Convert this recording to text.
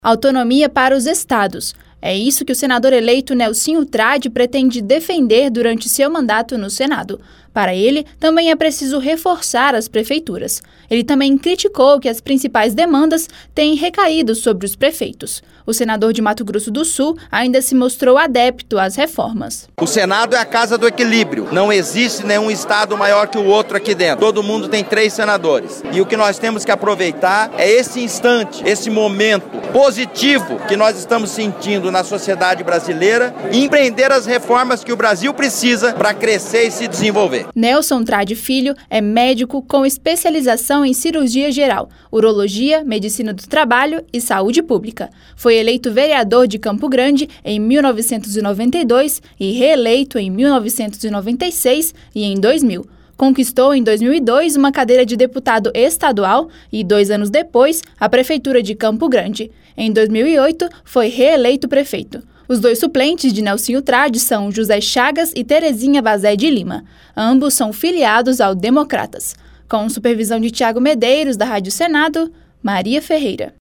Autonomia para os estados. É isso que o senador eleito Nelsinho Trade pretende defender durante seu mandato no Senado. Para ele, também é preciso reforçar as prefeituras. Ele também criticou que as principais demandas têm recaído sobre os prefeitos. O senador de Mato Grosso do Sul ainda se mostrou adepto às reformas. O Senado é a casa do equilíbrio. Não existe nenhum estado maior que o outro aqui dentro. Todo mundo tem 3 senadores. E o que nós temos que aproveitar é esse instante, esse momento positivo que nós estamos sentindo na sociedade brasileira e empreender as reformas que o Brasil precisa para crescer e se desenvolver. Nelson Trade Filho é médico com especialização em cirurgia geral, urologia, medicina do trabalho e saúde pública. Foi eleito vereador de Campo Grande em 1992 e reeleito em 1996 e em 2000. Conquistou em 2002 uma cadeira de deputado estadual e 2 anos depois a prefeitura de Campo Grande. Em 2008 foi reeleito prefeito. Os 2 suplentes de Nelsinho Trade são José Chagas e Terezinha Vazé de Lima. Ambos são filiados ao Democratas. Com supervisão de Tiago Medeiros, da Rádio Senado, Maria Ferreira.